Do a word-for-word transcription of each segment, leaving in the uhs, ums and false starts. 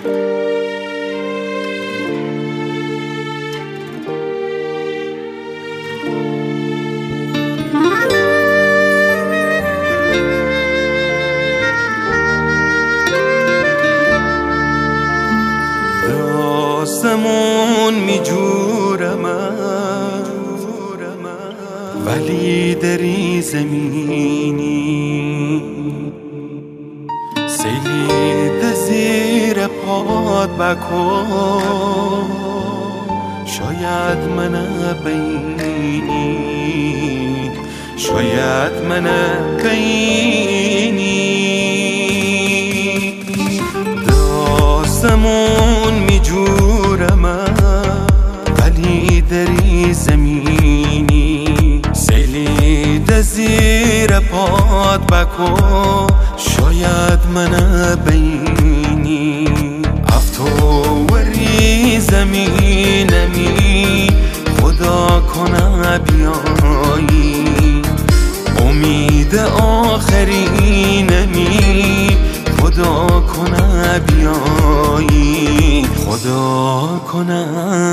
آسمون می جورم ولی دری زمینی سیلی ده زیر پاد بکن شاید من بینی شاید من بینی آسمون می جورم ولی دری زمینی سیلی ده زیر پاد بکن شاید من بینی افتوری زمینمی خدا کنه بیایی امید آخرینمی خدا کنه بیایی خدا کنه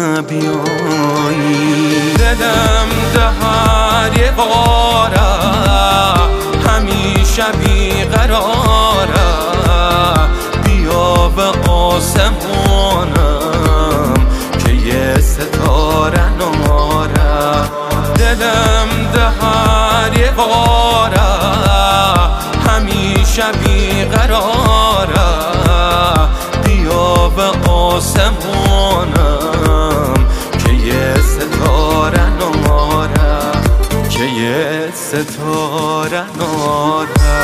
بیایی دلم دهر یه باره همیشه بیقراره بیا به آسمانم که یه ستاره ناره دلم دهر یه باره همیشه بیقراره بیا به آسمانم که یه ستاره ناره که یه ستاره ناره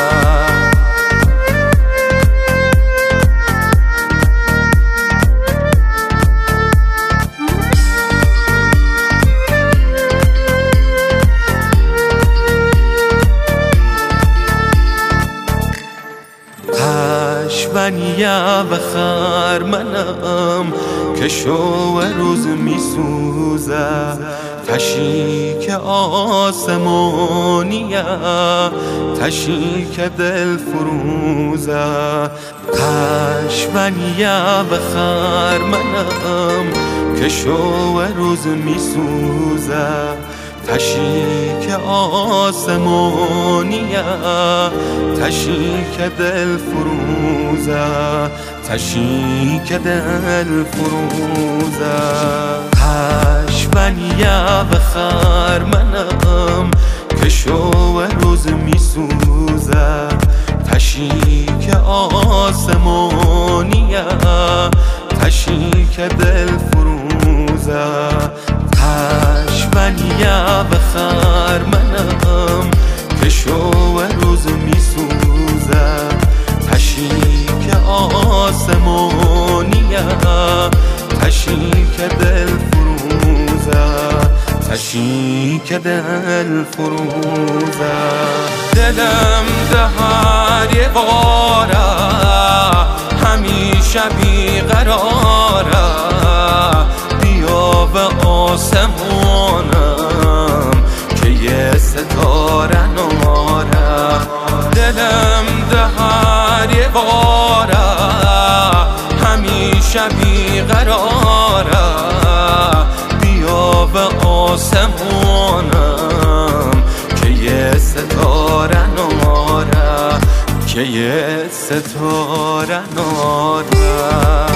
پشونیه و خرمنم که شو روز می سوزه تشیک آسمانیه تشیک دل فروزه پشونیه و خرمنم که شو روز می سوزه تشیک آسمانیه تشیک دل فروزه تشیک دل فروزه پشونیه و خرمنم که شو روز می سوزه تشیک آسمانیه تشیک دل فروزه پشونیه و خرمنم که شو روز می سوزه تشیک آسمانیه تشیک دل فروزه تشیک دل فروزه دلم دهر یه باره همیشه بیقراره بیا به آسمانم که یه ستاره ناره دلم دهر یه باره همیشه بیقراره بیا به آسمانم که یه ستاره ناره که یه ستاره ناره